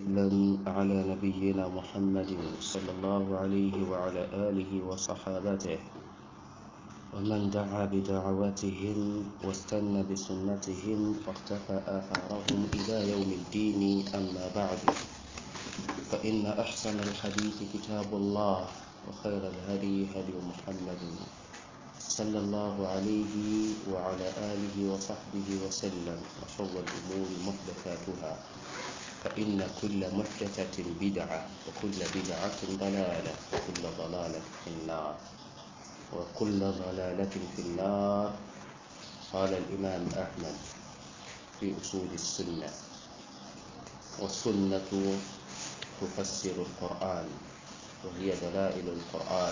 وسلم على نبينا محمد صلى الله عليه وعلى آله وصحابته ومن دعا بدعوتهم واستنى بسنتهم واقتفى آثارهم إلى يوم الدين. أما بعد، فإن أحسن الحديث كتاب الله وخير الهدي هدي محمد صلى الله عليه وعلى آله وصحبه وسلم، وشر الأمور محدثاتها، فإن كل محدثة بدعة وكل بدعة ضلالة وكل ضلالة في النار وكل ضلالة في النار. قال الإمام أحمد في أصول السنة: والسنة تفسر القرآن وهي دلائل القرآن.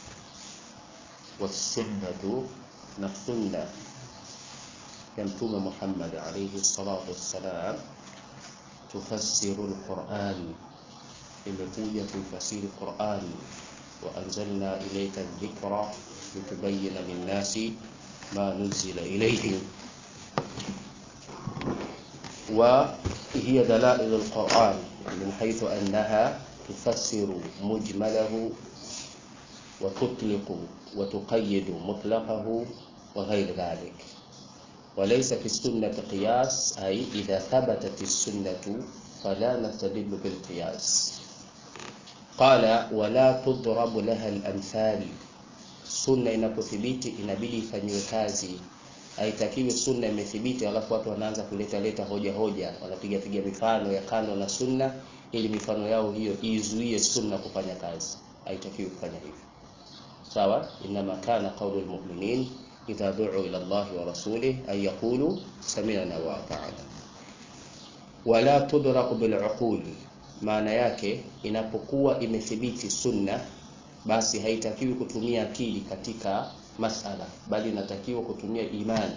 والسنة نفسنا يمتم محمد عليه الصلاة والسلام تفسر القرآن، imekuja kuifasiri Qur'an. وأنزلنا إليك الذكر لتبين للناس ما نزل إليهم، وهي دلائل القرآن من حيث أنها تفسر مجمله وتطلق وتقيد مطلقه وغير ذلك. وليس في السنة قياس، أي إذا ثبتت السنة فلا نستدل بالقياس. قال: ولا تضرب لها الأمثال. Sunna inapothibiti inabidi ifanywe kazi. Haitakiwi sunna imethibiti alafu watu wanaanza kuleta hoja, wanapiga mifano ya kando na sunna ili mifano yao hiyo izuie sunna kufanya kazi. Haitakiwi kufanya hivyo. Sawa? Inma kana qaulul mu'minin idha du'u ila Allah wa rasulih ay yaqulu sami'na wa ata'na. Wala tudraku bil uqul, maana yake inapokuwa imethibiti sunna basi haitakiwi kutumia akili katika masala, bali inatakiwa kutumia imani.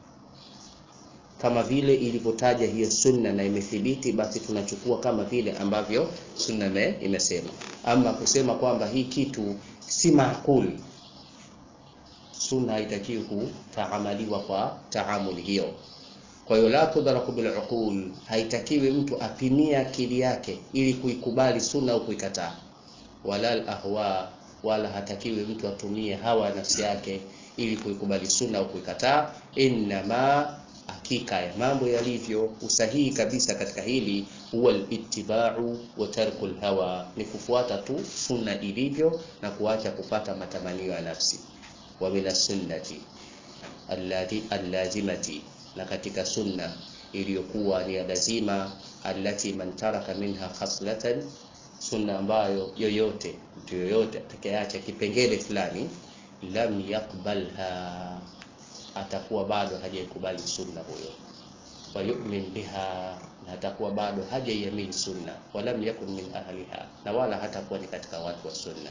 Kama vile ilivyotaja hiyo sunna na imethibiti, basi tunachukua kama vile ambavyo sunna imesema. Ama kusema kwamba hii kitu si maakuli, sunna haitakiwi kutaamaliwa kwa taamuli hiyo. Kwa hiyo la tudraku bil uqul, haitakiwi mtu apimie akili yake ili kuikubali sunna au kuikataa. Wala al ahwa, wala hatakiwi mtu atumie hawa nafsi yake ili kuikubali sunna au kuikataa. Inma, hakika ya mambo yalivyo, usahihi kabisa katika hili, huwa al-ittiba'u wa tarku al-hawa, ni kufuata tu sunna ilivyo na kuacha kupata matamanio ya nafsi. Wa bila sunnati allazimati, na katika sunna iliyokuwa ni lazima, allati man taraka minha khaslatan, sunna ambayo mtu yoyote atakayeacha kipengele fulani, lam yaqbalha, atakuwa bado hajaikubali sunna huyo. Wa yu'min biha, na atakuwa bado hajaiamini sunna. Wa lam yakun min ahliha, na wala hatakuwa ni katika watu wa sunna.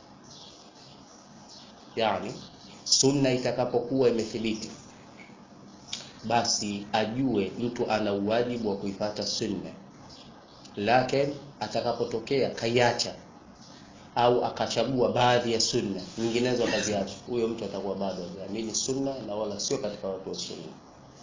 Yani sunna itakapokuwa imethibiti, basi ajue mtu ana uwajibu wa kuifuata sunna. Lakini atakapotokea kaiacha au akachagua baadhi ya sunna nyinginezo akaziacha, huyo mtu atakuwa bado hajaamini sunna na wala sio katika watu wa sunna.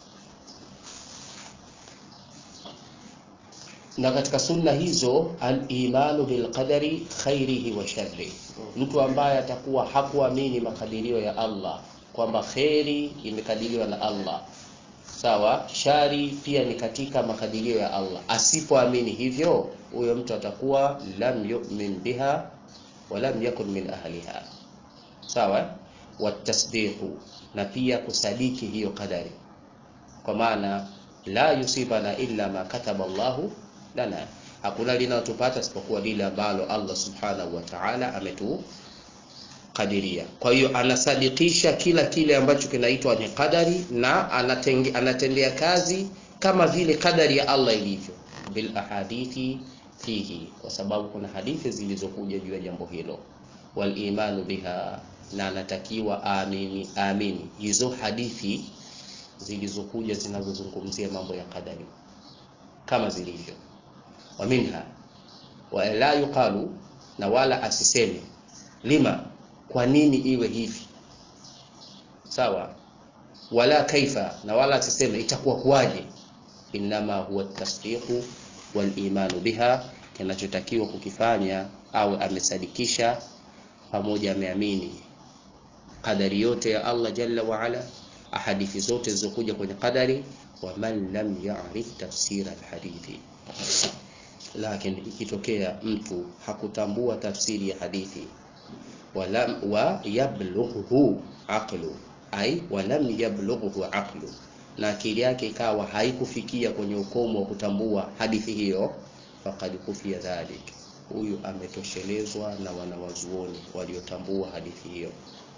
Na katika sunna hizo al-imanu bil qadari khairihi wa sharrihi, mtu ambaye atakuwa hakuamini makadirio ya Allah kwamba khairi imekadiriwa na Allah, sawa, shari pia ni katika makadirio ya Allah, asipoamini hivyo, huyo mtu atakuwa lam yu'min biha wa lam yakun min ahliha. Sawa. Watasdiqu, na pia kusadiki hiyo kadari, kwa maana la yusibana illa ma kataba Allahu lana, hakuna linalotupata isipokuwa lile ambalo Allah subhanahu wa ta'ala ametukadiria. Kwa hiyo anasadikisha kila kile ambacho kinaitwa ni kadari, na anatendea kazi kama vile kadari ya Allah ilivyo, bil ahadithi fihi, kwa sababu kuna hadithi zilizokuja juu ya jambo hilo. Wal imanu biha, na anatakiwa amini hizo hadithi zilizokuja zinazozungumzia mambo ya kadari kama zilivyo. Wa minha, wa la yuqalu, na wala asiseme lima, kwa nini iwe hivi, sawa, wala kaifa, na wala asiseme itakuwa kuaje. Inma huwa tasdiqu wal imanu biha, kinachotakiwa kukifanya au amesadikisha pamoja ameamini qadari yote ya Allah jalla wa ala, ahadithi zote zilizokuja kwenye qadari. Wa man lam ya'rif tafsir alhadithi, lakini ikitokea mtu hakutambua tafsiri ya hadithi, wa yablughu aqlu, ai wa lam yablughu aqlu, na akili yake ikawa haikufikia kwenye ukomo wa kutambua hadithi hiyo, faqad kufiya dhalik, huyu ametoshelezwa na wanawazuoni waliotambua hadithi hiyo.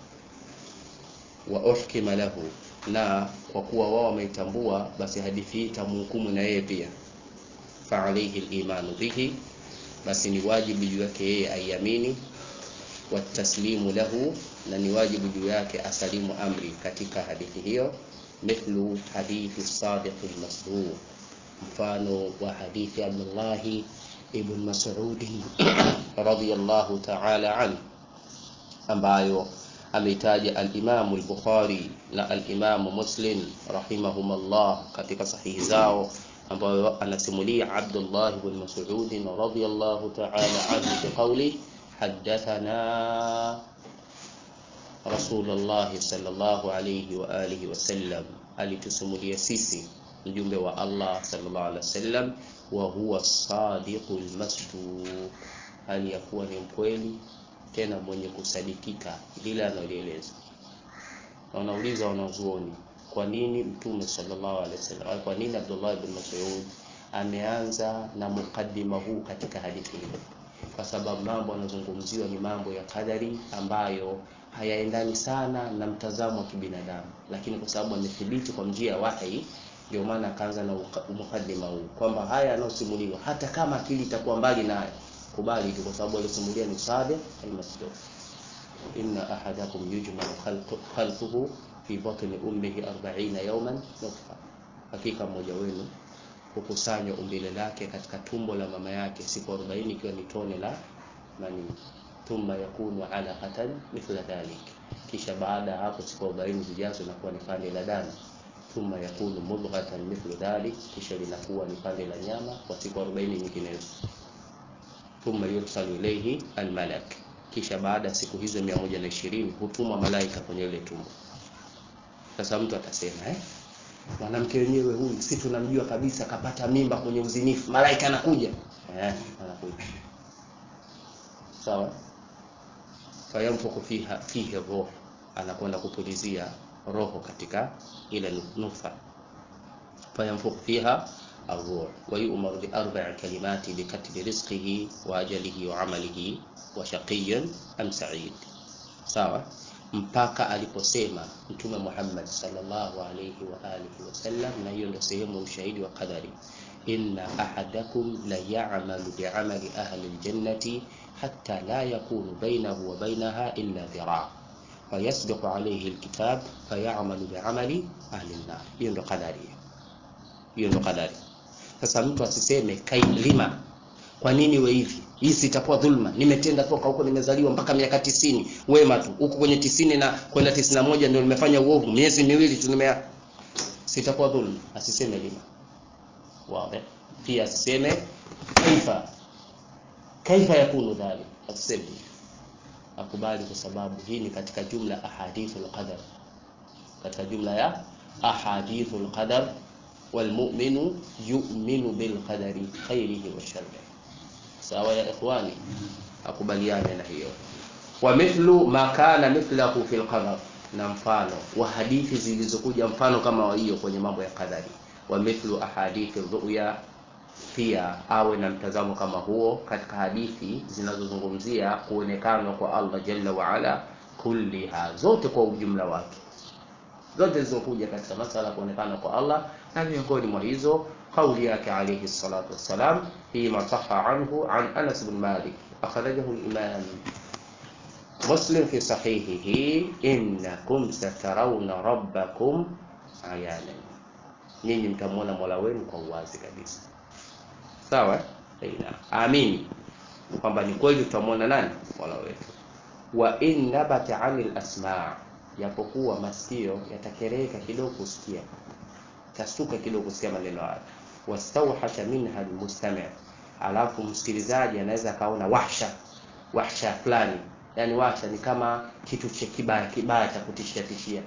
Wa uhkima lahu, na kwa kuwa wao wameitambua, basi hadithi hii tamhukumu na yeye pia. Fa alayhi al-imanu bihi, basi ni wajibu juu yake yeye aiamini. Wa taslimu lahu, na ni wajibu juu yake asalimu amri katika hadithi hiyo. Mithlu hadithi Sadiq al-Masduq, mfano wa hadithi Abdullah ibn Mas'ud radiyallahu ta'ala anhu, ambayo ameitaja al-Imam al-Bukhari na al-Imam Muslim rahimahumullah katika sahihi zao, ambayo anasimulia Abdullah ibn Mas'ud radiyallahu ta'ala anhu biqawli haddathana Rasulullah sallallahu alayhi wa alihi wasallam, alitusimulia sisi mjumbe wa Allah sallallahu alayhi wasallam, wa huwa sadiqul masduq, aliyakuwa ni mkweli tena mwenye kusadikika bila analieleza. Wanauliza wanazuoni, kwa nini Mtume sallallahu alaihi wasallam, kwa nini Abdullah ibn Mas'ud ameanza na mukaddima huu katika hadithi hii? Kwa sababu mambo yanazungumziwa ni mambo ya kadari ambayo hayaendani sana na mtazamo wa kibinadamu, lakini kwa sababu amethibiti kwa njia ya wahi, ndio maana akaanza na mukaddima huu, kwamba haya yanayosimuliwa hata kama akili itakuwa mbali naye, kubali tu, kwa sababu alisimulia ni Sadiq al-Masduq. Inna ahadakum yujma'u khalquhu fi batni ummihi 40 yawman nutfa, hakika mmoja wenu hukusanywa umbile lake katika tumbo la mama yake siku 40 ikiwa ni tone la mani. Thumma yakunu alaqatan mithla dhalik, kisha baada hapo siku 40 zijazo inakuwa ni pande la damu. Thumma yakunu mudghatan mithla dhalik, kisha linakuwa ni pande la nyama kwa siku 40 nyinginezo. Thumma yursalu ilayhi almalak, kisha baada ya siku hizo 120 hutumwa malaika kwenye ile tumbo. Sasa mtu atasema mwanamke wenyewe huyu sisi tunamjua kabisa kapata mimba kwenye uzinifu, malaika anakuja. Anakuja. Sawa? Fayamfuku fihi roho, anakwenda kupulizia roho katika ile nutfa. Fayamfuku fiha الروح ويؤمر بأربع كلمات بكتب رزقه وأجله وعمله وشقي أم سعيد. sawa, mpaka aliposema Mtume Muhammad sallallahu alayhi wa alihi wasallam, na hiyo ndio sehemu ushahidi wa qadari, inna ahadakum la ya'malu bi'amali ahli aljannati hatta la yakunu bainahu wa bainaha illa dhira' fayasbiqu alayhi alkitab fay'amalu bi'amali ahli an-nar. Hiyo ndio qadari, hiyo ndio qadari. Sasa mtu asiseme kailima, kwa nini we hivi, hii sitakuwa dhulma, nimetenda toka huko nimezaliwa mpaka miaka 90 wema tu, huko kwenye 90 na kwenda 91 ndio nimefanya uovu, miezi miwili tu sitakuwa dhulma. Asiseme lima, wazi. Pia asiseme kaifa yakunu dhalik, asiseme, akubali, kwa sababu hii ni katika jumla ahadithul qadar, katika jumla ya ahadithul qadar. والمؤمن يؤمن بالقدر خيره وشره. sawa ya ikhwani, akubaliane na hiyo. Wa mithlu ma kana mithlahu fil qadar, na mfano wa hadithi zilizokuja mfano kama hiyo kwenye mambo ya qadari. Wa mithlu ahadithi ru'ya, pia awe na mtazamo kama huo katika hadithi zinazozungumzia kuonekana kwa Allah jalla wa ala, kulliha, zote kwa ujumla wake, zote zilizokuja katika masala kuonekana kwa Allah. Na miongoni mwa hizo kauli yake alayhi salatu wassalam fi ma sahha anhu an Anas bin Malik, akhrajahu al-Imam Muslim fi sahihihi, innakum satarawna rabbakum ayanan, nyinyi mtamwona Mola wenu kwa uwazi kabisa. Sawa? Amini kwamba ni kweli tutamwona nani? Mola wetu. Wa in nabata 'anil asma', japokuwa masikio yatakereka kidogo kusikia, kasuka kidogo kusikia maneno haya. wastawhasha minha almustami', alafu msikilizaji anaweza kaona wahsha fulani, yani wahsha ni kama kitu cha kibaya cha kutishia.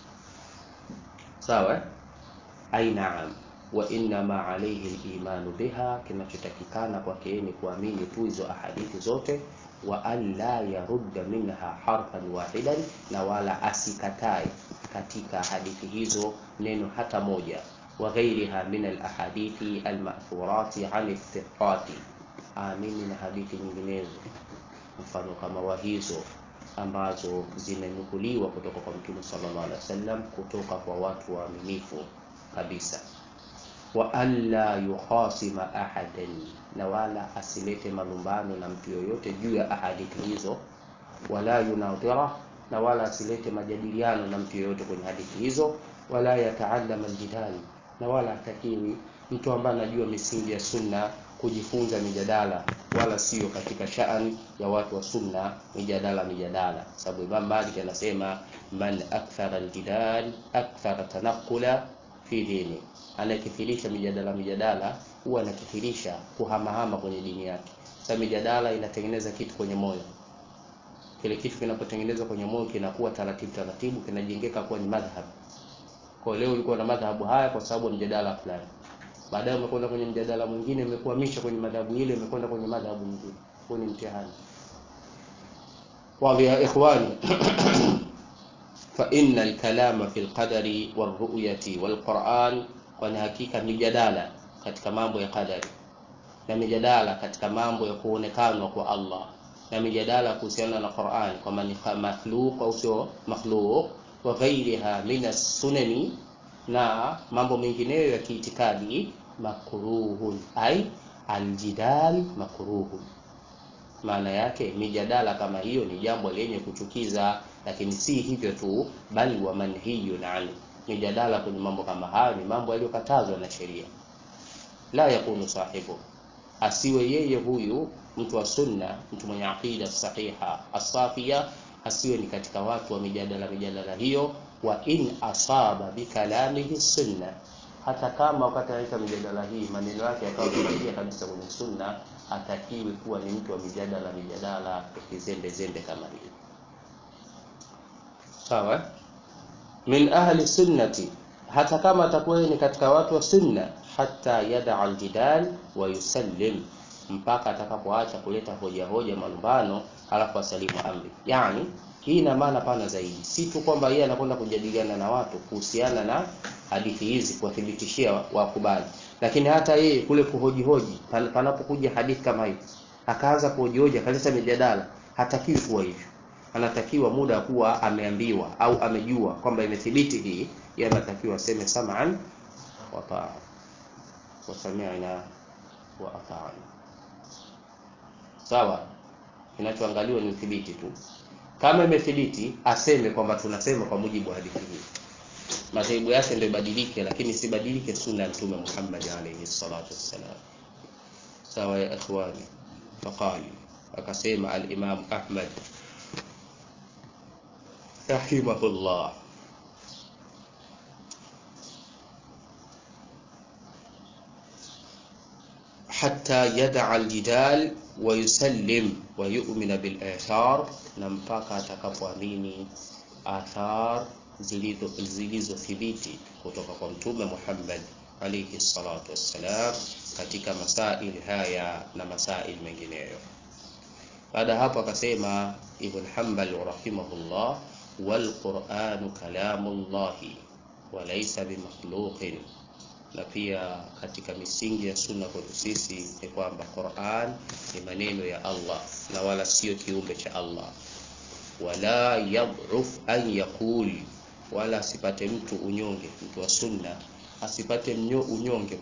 Sawa naam. Wa inna ma alayhi al-iman biha, kinachotakikana kwake ni kuamini tu hizo ahadithi zote, wa alla yarudda minha harfan wahidan, na wala asikatae katika hadithi hizo neno hata moja, wa ghairiha min al-ahadithi al-ma'thurati 'an al-thiqati, amini na hadithi nyinginezo mfano kama wa hizo ambazo zimenukuliwa kutoka kwa Mtume sallallahu alaihi wasallam, kutoka kwa watu waaminifu kabisa. Wa alla yukhasima ahadan, na wala asilete malumbano na mtu yoyote juu ya ahadithi hizo, wala yunadhira, na wala asilete majadiliano na mtu yoyote kwenye hadithi hizo, wala yataallama aljidal, na wala hatakiwi mtu ambaye anajua misingi ya sunna kujifunza mijadala, wala sio katika sha'ani ya watu wa sunna mijadala. Sababu Imam Malik anasema man akthara aljidal akthara tanqula fi dini, anakithirisha mijadala huwa anakithirisha kuhamahama kwenye dini yake. Sababu mijadala inatengeneza kitu kwenye moyo, kile kitu kinapotengenezwa kwenye moyo kinakuwa taratibu kinajengeka kuwa ni madhhab. Kwa leo ulikuwa na madhhabu haya kwa sababu mjadala fulani, baadaye umekwenda kwenye mjadala mwingine, umekuhamisha kwenye madhhabu ile, umekwenda kwenye madhhabu nyingine. Huo ni mtihani. Wa ya ikhwani fa inna al-kalama fi al-qadari war-ru'yati wal-Qur'an, kwa hakika mijadala katika mambo ya qadari na mijadala katika mambo ya kuonekana kwa Allah na mijadala kuhusiana na Qur'an kama ni makhluq au sio makhluq, wa ghairiha min as-sunani, na mambo mengineyo ya kiitikadi, makruhun, ay aljidal makruhun. Maana yake mijadala kama hiyo ni jambo lenye kuchukiza, lakini si hivyo tu, bali wa manhiyun an, mijadala kwenye mambo kama hayo ni mambo yaliyokatazwa na sheria. La yakunu sahibu, asiwe yeye huyu mtu wa sunna, mtu mwenye aqida sahiha as-safia, asiwe ni katika watu wa mijadala hiyo. Wa in asaba bikalamihi sunna, hata kama wakati anaita mijadala hii maneno yake yakawa yamefikia kabisa kwenye sunna, atakiwi kuwa ni mtu wa mijadala kizembe kama hiyo. Sawa? Min ahli sunnati, hata kama atakuwa ni katika watu wa sunna, hatta yada aljidal wa yusallim, mpaka atakapoacha kuleta hoja malumbano alafu asalimu amri. Yani hii ina maana pana zaidi, si tu kwamba yeye anakwenda kujadiliana na watu kuhusiana na hadithi hizi kuwathibitishia wakubali, lakini hata yeye kule kuhoji panapokuja hadithi kama hii akaanza kuhoji akaleta mijadala, hatakiwi kuwa hivyo. Anatakiwa muda kuwa ameambiwa au amejua kwamba imethibiti hii, yeye anatakiwa aseme sam'an wa ta'a, wa sami'na wa ata'na. Sawa, kinachoangaliwa ni uthibiti tu. Kama imethibiti aseme kwamba tunasema kwa mujibu wa hadithi hii, madhehebu yake ndio ibadilike, lakini sibadilike sunna ya Mtume Muhammad alayhi salatu wassalam. Sawa ya ikhwani. Faqali, akasema al-Imam Ahmad rahimahullah, hatta yada'a al-jidal wa yusallim wa yu'mina bil athar, na mpaka atakapoamini athar zilizothibiti kutoka kwa Mtume Muhammad alayhi salatu wassalam katika masail haya na masail mengineyo. Baada hapo akasema Ibn Hanbal rahimahullah, wal Qur'anu kalamullahi wa laysa bimakhluqin, na pia katika misingi ya sunna kwetu sisi ni kwamba Qur'an ni maneno ya Allah na wala sio kiumbe cha Allah. Wala yad'uf an yaqul, wala asipate mtu unyonge, mtu wa sunna asipate unyonge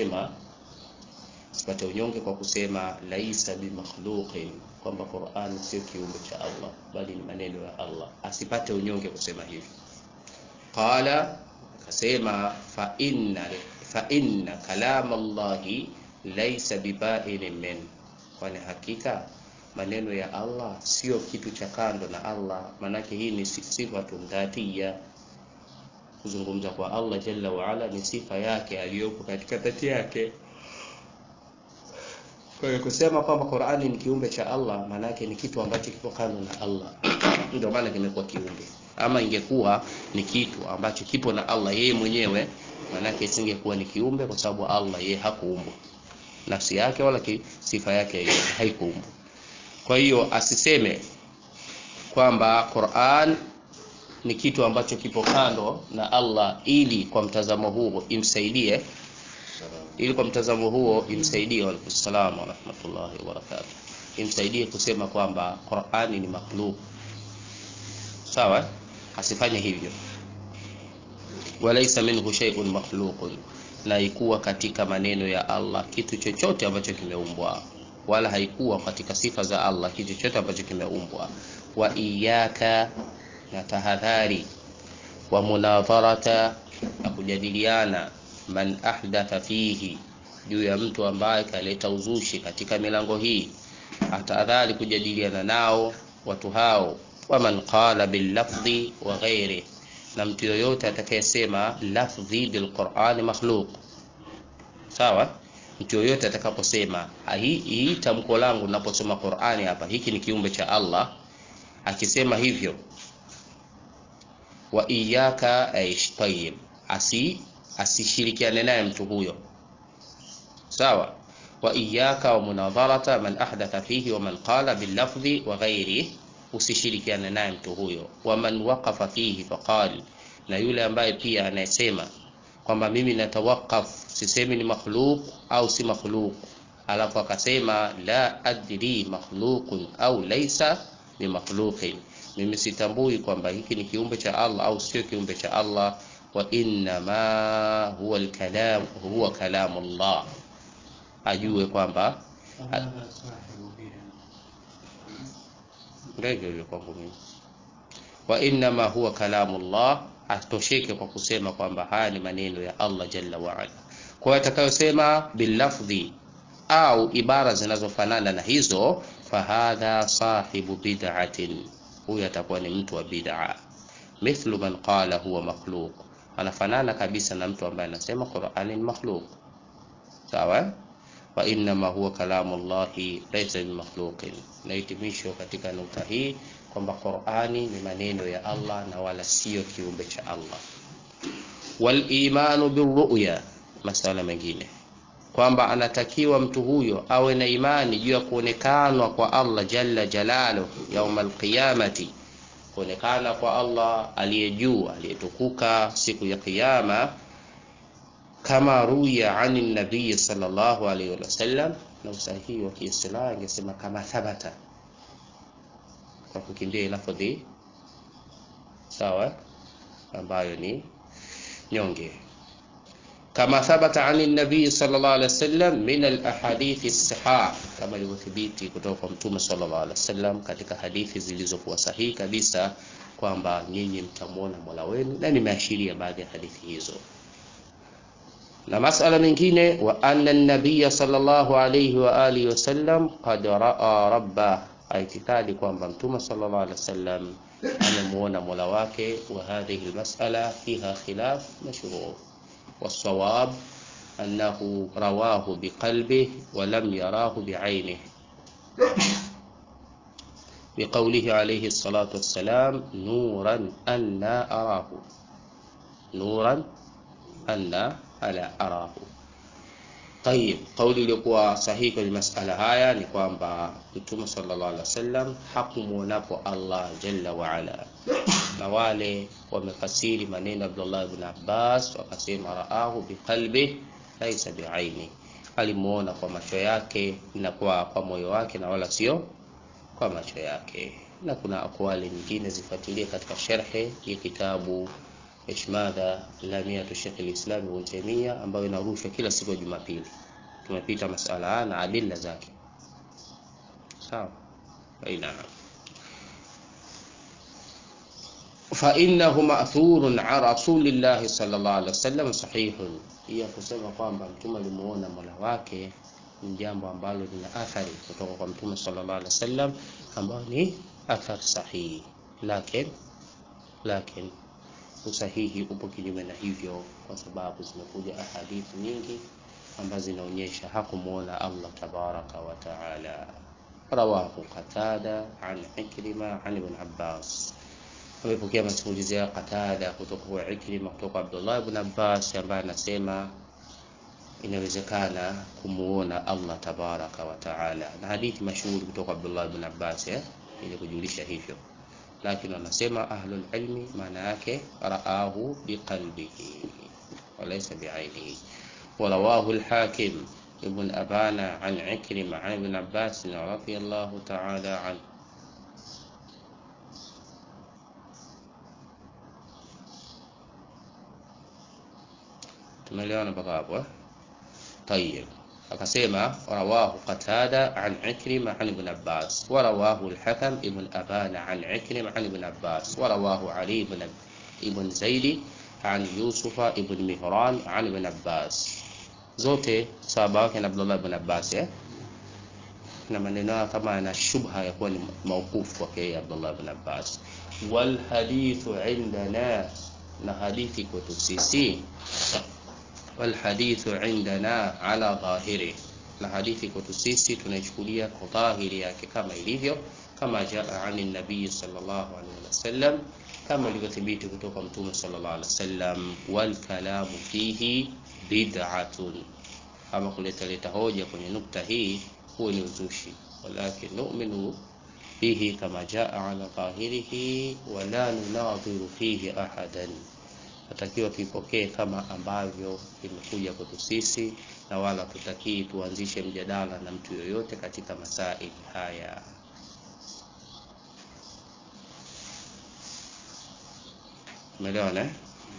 kwa kusema laisa bimakhluqin, kwamba Qur'an sio kiumbe cha Allah bali ni maneno ya Allah, asipate unyonge kusema hivi. Qala, akasema fa inna kalam Allahi laysa biba'in min, kwani hakika maneno ya Allah sio kitu cha kando na Allah. Manake hii ni sifa dhatiya, kuzungumza kwa Allah jalla wa ala ni sifa yake aliyopo katika dhati yake. Kwa hiyo kusema kwamba Qur'ani ni kiumbe cha Allah maana yake ni kitu ambacho kipo kando na Allah. Ndio maana kimekuwa kiumbe. Ama ingekuwa ni kitu ambacho kipo na Allah yeye mwenyewe, maana yake isingekuwa ni kiumbe, kwa sababu Allah yeye hakuumbwa. Nafsi yake wala sifa yake yeye haikuumbwa. Kwa hiyo asiseme kwamba Qur'an ni kitu ambacho kipo kando na Allah ili kwa mtazamo huo imsaidie, wa salamu wa rahmatullahi wa barakatuh, imsaidie kusema kwamba Qur'ani ni makhluq. Sawa? Asifanye hivyo. Walaysa minhu shay'un makhluqun, na ikuwa katika maneno ya Allah kitu chochote ambacho kimeumbwa, wala haikuwa katika sifa za Allah kitu chochote ambacho kimeumbwa. Wa iyyaka, na tahadhari, wa munadharata, na kujadiliana, man ahdatha fihi, juu ya mtu ambaye kaleta uzushi katika milango hii, atahadhari kujadiliana nao watu hao. Wa man qala bil lafzi wa ghairi, na mtu yoyote atakayesema lafzi bil Qur'ani makhluq. Sawa? Mtu yoyote atakaposema hii tamko langu ninaposoma Qur'ani hapa hiki ni kiumbe cha Allah, akisema hivyo, wa iyyaka tayyib, asishirikiane naye mtu huyo. Sawa? Wa iyyaka wa munadharata man ahdatha fihi wa man qala bil lafzi wa ghairi, usishirikiane naye mtu huyo. Wa man waqafa fihi faqal, na yule ambaye pia anayesema kwamba mimi natawakaf, sisemi ni makhluq au si makhluq, alafu akasema la adri makhluqun au laysa bi makhluqin, mimi sitambui kwamba hiki ni kiumbe cha Allah au sio kiumbe cha Allah. Wa inna ma huwa al-kalam, huwa kalamullah, ajue kwamba ndio kwa mimi, wa inna ma huwa kalamullah, atosheke kwa kusema kwamba haya ni maneno ya Allah jalla wa ala. Kwa atakayosema bil lafzi au ibara zinazofanana na hizo, fahadha sahibu bid'atin, huyu atakuwa ni mtu wa bid'a. Mithlu man qala huwa makhluq, anafanana kabisa na mtu ambaye anasema Qur'ani ni makhluq. Sawa? Wa inna ma huwa kalamullahi laysa bi makhluqin, na hitimisho katika nukta hii kwamba Qur'ani ni maneno ya Allah na wala sio kiumbe cha Allah. Wal imanu birru'ya, masala mengine kwamba anatakiwa mtu huyo awe na imani juu ya kuonekanwa kwa Allah jalla jalaluhu yaumal qiyamati, kuonekana kwa Allah aliyejuu aliyetukuka siku ya kiyama, kama ruya anin nabii sallallahu alayhi wasallam, na usahihi wa Kiislamu angesema kama thabata, kwa kukimbia lafadhi sawa ambayo ni nyonge, kama thabata anin nabii sallallahu alayhi wasallam min al ahadith as-sahih, kama ilivyothibiti kutoka kwa mtume sallallahu alayhi wasallam katika hadithi zilizokuwa sahihi kabisa kwamba nyinyi mtamuona Mola wenu, na nimeashiria baadhi ya hadithi hizo. Na masala mengine, wa anna an-nabiy sallallahu alayhi wa alihi wasallam qad ra'a rabbah, aitikadi kwamba mtume sallallahu alayhi wasallam amemuona Mola wake. Wa hadhihi al-mas'ala fiha khilaf mashhur, was-sawab annahu rawahu biqalbihi wa lam yarahu bi'aynihi, biqawlihi alayhi salatu wassalam nuran anna arahu, nuran anna ala arahu. Tayib, kauli iliyokuwa sahihi kwenye masala haya ni kwamba Mtume sallallahu alaihi wasallam hakumuonapo Allah jalla wa ala, na wale wamefasiri maneno Abdullah ibn Abbas wakasema raahu biqalbi laysa bi'aini, alimuona kwa macho yake na kwa moyo wake na wala sio kwa macho yake. Na kuna akwali nyingine zifuatilie katika sharhi ya kitabu Ishmada Lamiyatu Sheikh al-Islam Ibn Taymiyyah, ambayo inarushwa kila siku ya Jumapili. Tumepita masala na adilla zake. Sawa? Aina. Fa innahu ma'thurun 'an Rasulillah sallallahu alaihi wasallam sahihun, hiya kusema kwamba mtume alimuona Mola wake ni jambo ambalo lina athari kutoka kwa mtume sallallahu alaihi wasallam, ambayo ni athari sahihi. Lakini usahihi upo kinyume na hivyo, kwa sababu zimekuja ahadithi nyingi ambazo zinaonyesha hakumuona Allah tabaraka wa taala. Rawahu Qatada an Ikrima an Ibn Abbas, amepokea masimulizi ya Qatada kutoka kwa Ikrima kutoka Abdullah ibn Abbas ambaye anasema inawezekana kumuona Allah tabaraka wa taala, na hadithi mashuhuri kutoka Abdullah ibn Abbas ili kujulisha hivyo. Lakini wanasema ahlul ilmi maana yake raahu biqalbihi walaysa bi'ainihi. ورواه الحاكم ابن أبان عن عكرمة عن ابن عباس رضي الله تعالى عنه. تمليون بقابة. طيب akasema rawahu Qatada an Ikrima an Ibn Abbas wa rawahu al-Hakam ibn Aban an Ikrima an Ibn Abbas wa rawahu Ali ibn Zaid an Yusufa ibn Mihran an Ibn Abbas. Zote sahaba wake na Abdullah ibn Abbas na maneno kama yana shubha ya kuwa ni mauqufu kwake Abdullah ibn Abbas. Wal hadithu indana, na hadithi kwetu sisi, wal hadithu indana ala dhahiri, na hadithi kwetu sisi tunaichukulia kwa dhahiri yake kama ilivyo, kama jaa ani nabii sallallahu alaihi wasallam, kama ilivyothibiti kutoka mtume sallallahu alaihi wasallam. Wal kalamu fihi bid'atun, ama kuleta hoja kwenye nukta hii huwa ni uzushi. Walakin nu'minu fihi kama jaa ala dhahirihi wa la nunadhiru fihi ahadan, natakiwa tuipokee kama ambavyo imekuja kwetu sisi, na wala tutakii tuanzishe mjadala na mtu yoyote katika masaili haya. Umeelewana?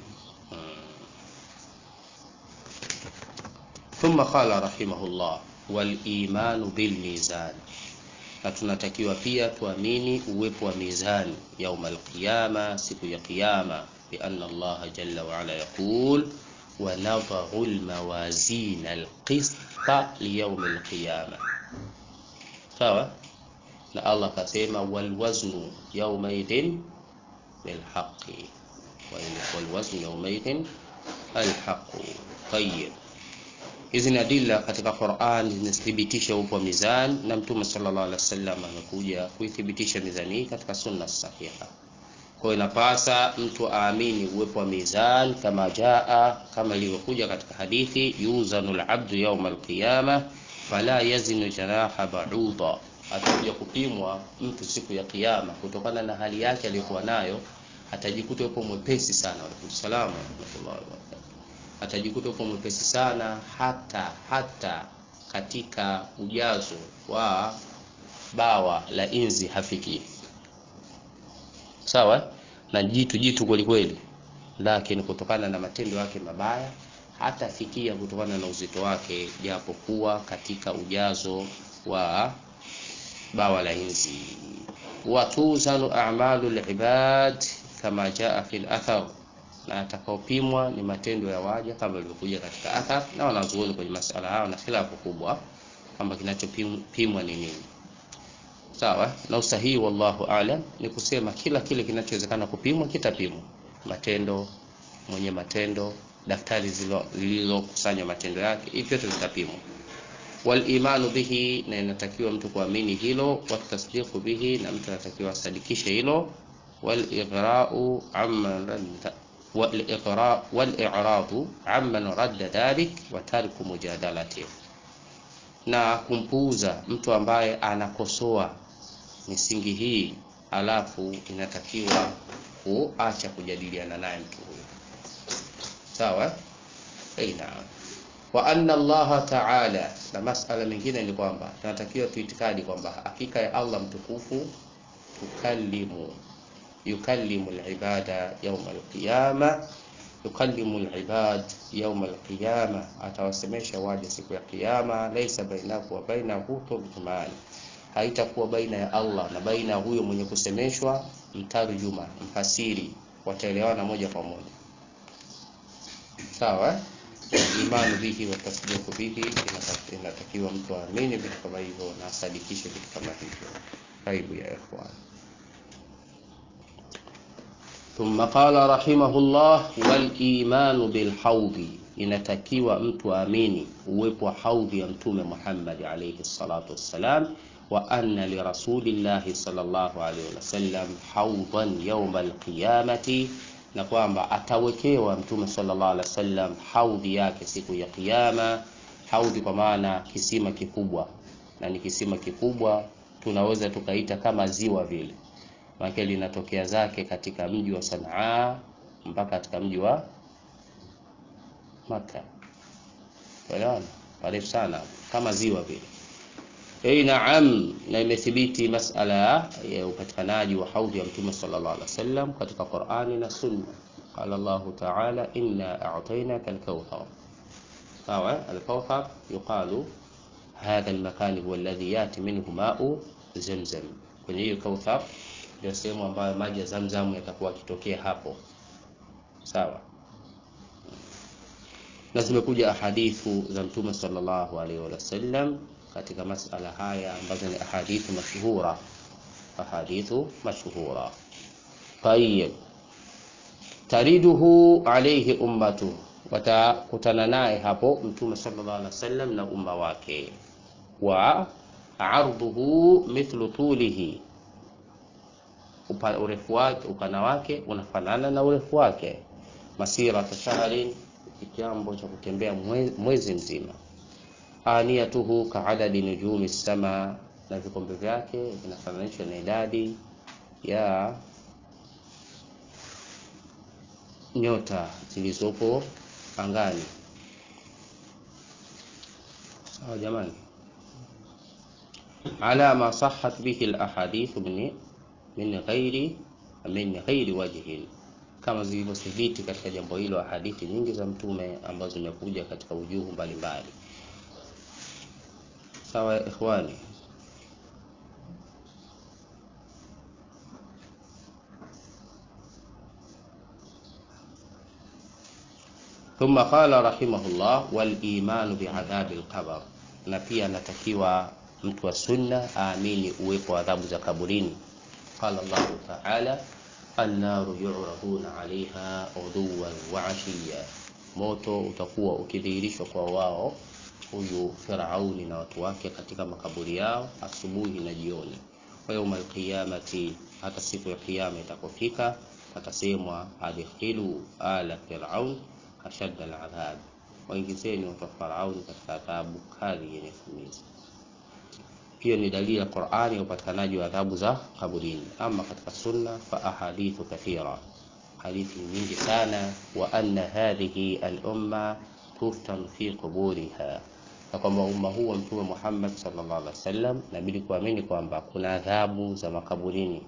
ثم قال رحمه الله والإيمان بالميزان, na tunatakiwa pia tuamini uwepo wa mizani يوم القيامة, siku ya kiyama. بأن الله جل وعلا يقول ونضع الموازين القسط ليوم القيامة. sawa, na Allah kasema walwaznu yawmaidhin bilhaqqi walwaznu yawmaidhin alhaqqu. Tayyib, hizi ni adilla katika Qur'an zinathibitisha upo wa mizani, na Mtume sallallahu alaihi wasallam amekuja kuithibitisha mizani katika sunna sahiha. Kwa inapasa mtu aamini uwepo wa mizani kama kama ilivyokuja katika hadithi, yuzanul abdu yawmal qiyamah fala yazinu janaha ba'uda, atakuja kupimwa mtu siku ya kiyama kutokana na hali yake aliyokuwa nayo, atajikuta yupo mwepesi sana. Waalaikumsalam wa rahmatullahi wa barakatuh. Atajikuta yupo mwepesi sana hata katika ujazo wa bawa la inzi hafiki. Sawa, na jitu kweli kweli, lakini kutokana na matendo yake mabaya hata fikia kutokana na uzito wake, japo kuwa katika ujazo wa bawa la inzi. Watuzanu a'malul ibad kama jaa fil athar, na atakaopimwa ni matendo ya waja kama ilivyokuja katika athar. Na wanazuoni kwenye masala hao na khilafu kubwa kwamba kinachopimwa ni nini. Sawa, na usahihi wallahu a'lam ni kusema kila kile kinachowezekana kupimwa kitapimwa. Mwenye matendo, daftari lililokusanya matendo yake, hivyo vyote vitapimwa. Wal imanu bihi, na inatakiwa mtu kuamini hilo. Wa tasdiqu bihi, na mtu anatakiwa asadikishe hilo. Wal iqra'u amman radda dhalik wa tarku mujadalati, na kumpuuza mtu ambaye anakosoa misingi hii, alafu inatakiwa kuacha kujadiliana naye mtu huyo. Sawa? Aina. Wa anna Allah ta'ala, na masala mengine ni kwamba tunatakiwa tuitikadi kwamba hakika ya Allah mtukufu yukallimu al-ibada yawm al-qiyamah, yukallimu al-ibad yawm al-qiyamah, atawasemesha waja siku ya kiyama. Laysa bainahu wa bainahu turjuman, haitakuwa baina ya Allah na baina huyo mwenye kusemeshwa mtarjuma, mfasiri, wataelewana moja kwa moja. Sawa? Imani bihi wa tasdiqu bihi, inatakiwa mtu aamini vitu kama hivyo na asadikishe vitu kama hivyo. Karibu ya ikhwan. Thumma qala rahimahullah, wal imanu bil haudhi, inatakiwa mtu aamini uwepo wa haudhi ya mtume Muhammad alayhi salatu wassalam, wa anna li rasulillahi sallallahu alayhi wasallam haudhan yawm alqiyamati, na kwamba atawekewa mtume sallallahu alayhi wasallam haudhi yake siku ya kiyama. Haudhi kwa maana kisima kikubwa, na ni kisima kikubwa tunaweza tukaita kama ziwa vile, maana linatokea zake katika mji wa Sanaa mpaka katika mji wa Makkah. Wala pale sana kama ziwa vile. Naam, na imethibiti masala ya upatikanaji wa haudhi ya mtume sallallahu alaihi wasallam katika Qur'ani na Sunna. Qala Allah Ta'ala, inna a'tainaka al-kawthar. Sawa, al-kawthar yuqalu hadha al-makan huwa alladhi yati minhu ma'u Zamzam. Kwenye hiyo Kawthar ndio sehemu ambayo maji ya Zamzam yatakuwa kitokea hapo. Sawa. Na zimekuja ahadithu za mtume sallallahu alaihi wasallam katika masala haya ambazo ni ahadithu mashhura. Tayyib, tariduhu alayhi ummatu, watakutana naye hapo mtume sallallahu alaihi wasallam na umma wake. Wa arduhu mithlu tulihi, urefu wake, upana wake unafanana na urefu wake. Masira shahrin, kitambo cha kutembea mwezi mzima. Aniyatuhu ka'adadi nujumi sama, na vikombe vyake vinafananishwa na idadi ya nyota zilizopo angani. Sawa jamani, ala ma sahhat bihi al-ahadith min ghairi wajhin, kama zilivyothibiti katika jambo hilo hadithi nyingi za mtume ambazo zimekuja katika ujuhu mbalimbali. Sawa ikhwani. Thumma qala rahimahullah, wal imanu bi'adhabi al-qabr, na pia natakiwa mtu wa sunna aamini uwepo wa adhabu za kaburini. Qala Allah Ta'ala, an-naru yu'raduna 'alayha uduwan wa 'ashiyya, moto utakuwa ukidhihirishwa kwa wao huyu Firauni na watu wake katika makaburi yao asubuhi na jioni. Wa yawmal qiyamati, hata siku ya kiyama itakofika, atasemwa adkhilu ala fir'aun ashadda al-'adhab, waingizeni watu wa Firauni katika adhabu kali yenye kuumiza. Hiyo ni dalili ya Qur'ani ya upatikanaji wa adhabu za kaburini. Ama katika sunna fa ahadithu kathira, hadithi nyingi sana. Wa anna hadhihi al-umma tuftan fi quburiha, na kwamba umma huu wa mtume Muhammad sallallahu alaihi wasallam inabidi kuamini kwamba kuna adhabu za makaburini.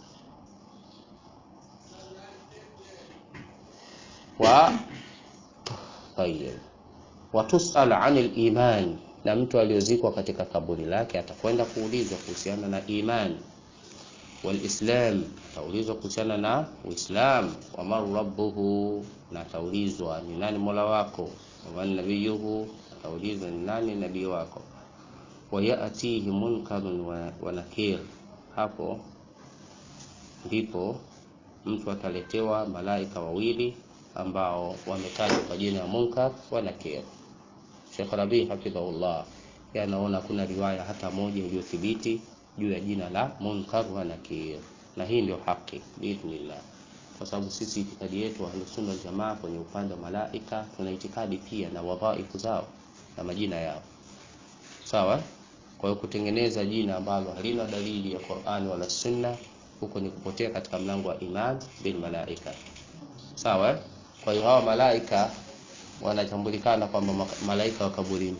Wa tus'al 'anil iman, na mtu aliyozikwa katika kaburi lake atakwenda kuulizwa kuhusiana na iman. Wal islam, ataulizwa kuhusiana na uislam. Wa man rabbuhu, na ataulizwa ni nani mola wako. Wa man nabiyuhu, ataulizwa ni nani nabii wako. Wa ya'tihi munkarun wa nakir, hapo ndipo mtu ataletewa malaika wawili ambao wametajwa kwa jina la Munkar wa Nakir. Sheikh Rabi hafidhahullah anaona kuna riwaya hata moja iliyothibiti juu ya jina la Munkar wa Nakir, na hii ndio haki biidhnillah, kwa sababu sisi itikadi yetu Ahlus-Sunnah wal Jamaa kwenye upande wa malaika tuna itikadi pia na wadhaifu zao na majina yao. Sawa? Kwa hiyo kutengeneza jina ambalo halina dalili ya Qur'an wala Sunna, huko ni kupotea katika mlango wa iman bil malaika. Sawa? Kwa hiyo hawa malaika wanatambulikana kwamba malaika wa kaburini.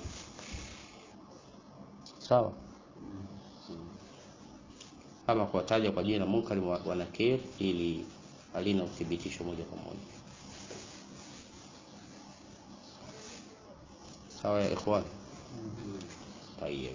Sawa? Kama kuwataja kwa jina Munkar wa Nakir, ili halina uthibitisho moja kwa moja. Sawa ya ikhwan? Tayyib.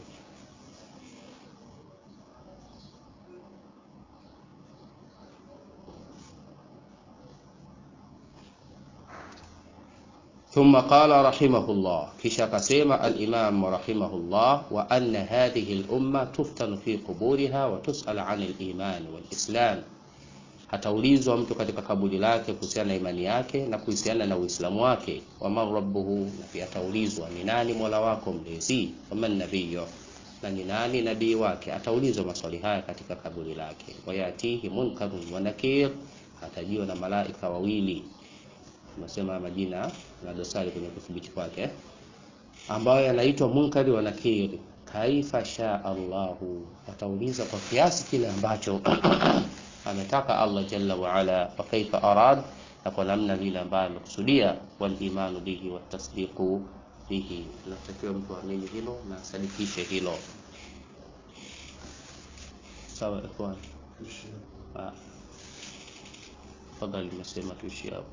ثم قال رحمه الله، kisha akasema al-Imam rahimahullah, wa anna hadhihi al-umma tuftanu fi quburiha wa tus'al 'an al-iman wal-islam, Ataulizwa mtu katika kaburi lake kuhusiana na imani yake na kuhusiana na Uislamu wake. Wa man rabbuhu, na pia ataulizwa ni nani Mola wako mlezi. Wa man nabiyyu, na ni nani nabii wake. Ataulizwa maswali haya katika kaburi lake. Wayatihi munkarun wa nakir, atajiwa na malaika wawili. Tunasema majina na dosari kwenye kudhibiti kwake, ambayo yanaitwa munkari wa nakir. Kaifa shaa Allahu, atauliza kwa kiasi kile ambacho ametaka Allah jalla wa ala, wa kaifa arad, na kwa namna vile ambayo amekusudia. Wal imanu bihi wat tasdiqu bihi, natakiwa mtu amini hilo na sadikishe hilo. Sawa ikhwan, fadhali nasema tuishi hapo.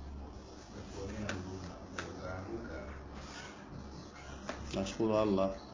Nashukuru Allah.